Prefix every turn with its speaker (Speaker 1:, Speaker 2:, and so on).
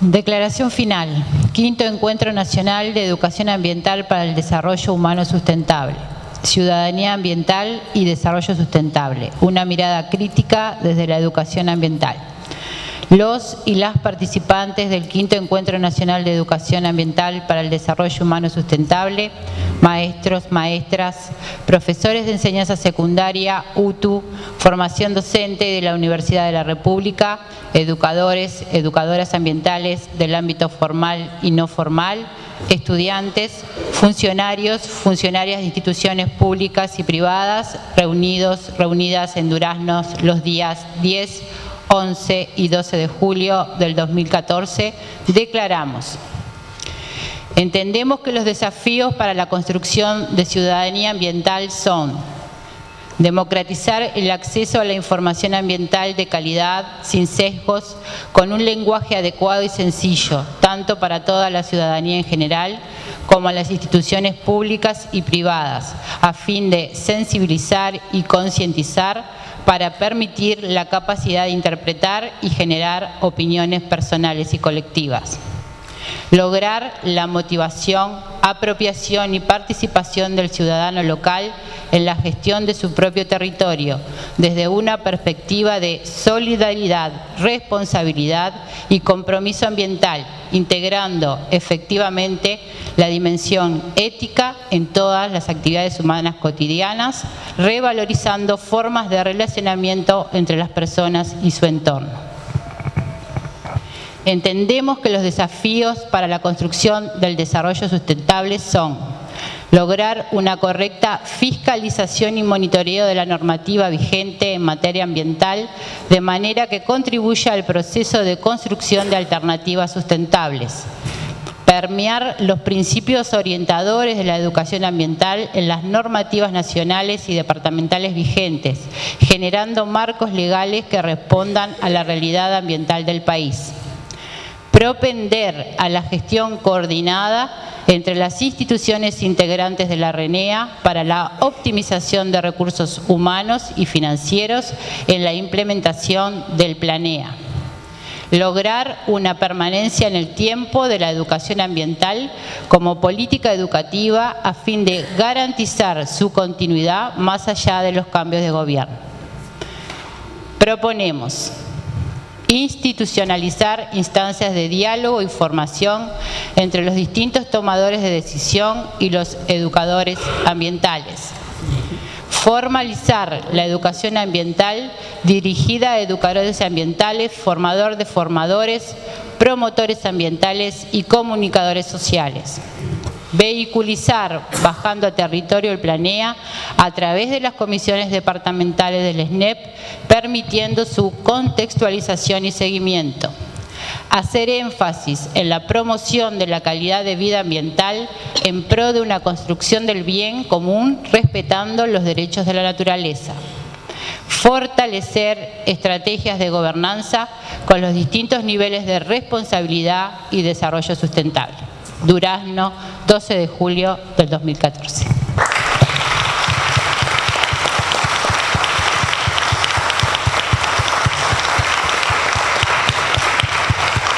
Speaker 1: Declaración final. Quinto Encuentro Nacional de Educación Ambiental para el Desarrollo Humano Sustentable. Ciudadanía ambiental y desarrollo sustentable. Una mirada crítica desde la educación ambiental. Los y las participantes del Quinto Encuentro Nacional de Educación Ambiental para el Desarrollo Humano Sustentable, maestros, maestras, profesores de enseñanza secundaria, UTU, formación docente de la Universidad de la República, educadores, educadoras ambientales del ámbito formal y no formal, estudiantes, funcionarios, funcionarias de instituciones públicas y privadas, reunidas en Durazno los días 10, 11 y 12 de julio del 2014, declaramos: entendemos que los desafíos para la construcción de ciudadanía ambiental son democratizar el acceso a la información ambiental de calidad, sin sesgos, con un lenguaje adecuado y sencillo, tanto para toda la ciudadanía en general como a las instituciones públicas y privadas, a fin de sensibilizar y concientizar para permitir la capacidad de interpretar y generar opiniones personales y colectivas. Lograr la motivación, apropiación y participación del ciudadano local en la gestión de su propio territorio, desde una perspectiva de solidaridad, responsabilidad y compromiso ambiental, integrando efectivamente la dimensión ética en todas las actividades humanas cotidianas, revalorizando formas de relacionamiento entre las personas y su entorno. Entendemos que los desafíos para la construcción del desarrollo sustentable son lograr una correcta fiscalización y monitoreo de la normativa vigente en materia ambiental, de manera que contribuya al proceso de construcción de alternativas sustentables. Permear los principios orientadores de la educación ambiental en las normativas nacionales y departamentales vigentes, generando marcos legales que respondan a la realidad ambiental del país. Propender a la gestión coordinada entre las instituciones integrantes de la RENEA para la optimización de recursos humanos y financieros en la implementación del Planea. Lograr una permanencia en el tiempo de la educación ambiental como política educativa a fin de garantizar su continuidad más allá de los cambios de gobierno. Proponemos institucionalizar instancias de diálogo y formación entre los distintos tomadores de decisión y los educadores ambientales. Formalizar la educación ambiental dirigida a educadores ambientales, formador de formadores, promotores ambientales y comunicadores sociales. Vehiculizar, bajando a territorio el Planea, a través de las comisiones departamentales del SNEP, permitiendo su contextualización y seguimiento. Hacer énfasis en la promoción de la calidad de vida ambiental en pro de una construcción del bien común, respetando los derechos de la naturaleza. Fortalecer estrategias de gobernanza con los distintos niveles de responsabilidad y desarrollo sustentable. Durazno, 12 de julio del 2014.